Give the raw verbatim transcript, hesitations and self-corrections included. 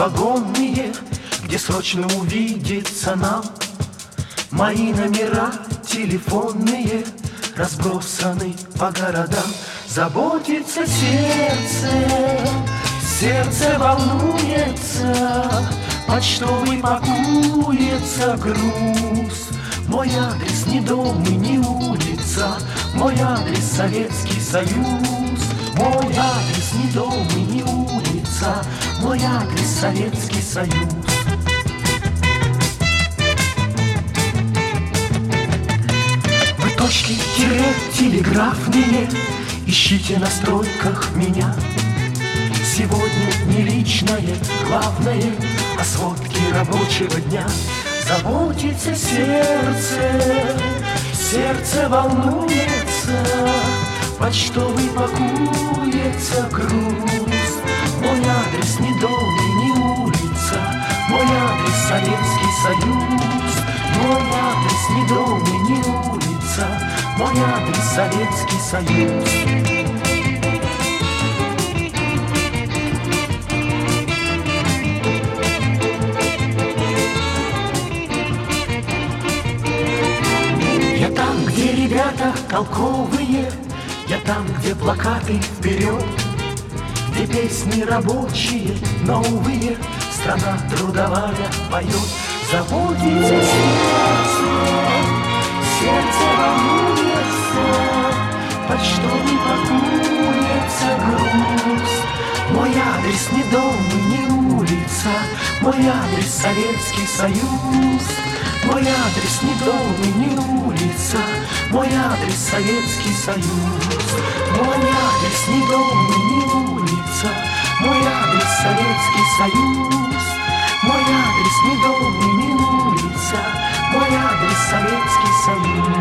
вагонные, где срочно увидеться нам. Мои номера телефонные разбросаны по городам. Заботится сердце, сердце волнуется, почтовый пакуется груз. Мой адрес не дом и не улица, мой адрес Советский Союз. Мой адрес не дом и не улица, мой адрес Советский Союз. Вы точки тире телеграфные ищите на стройках меня. Сегодня не личное, главное, а сводки рабочего дня. Заботится сердце, сердце волнуется, почтовый пакуется груз. Мой адрес не дом и не улица, мой адрес Советский Союз. Мой адрес не дом и не улица, мой адрес Советский Союз. Я там, где ребята толковые, я там, где плакаты вперед, где песни рабочие, новые, страна трудовая поет. Заботится сердце, сердце волнуется, почтовый пакуется груз. Мой адрес не дом и не улица, мой адрес Советский Союз. Мой адрес не дом и не улица, мой адрес Советский Союз. Мой адрес не дом и не улица, мой адрес Советский Союз. Мой адрес не дом и не улица, мой адрес Советский Союз.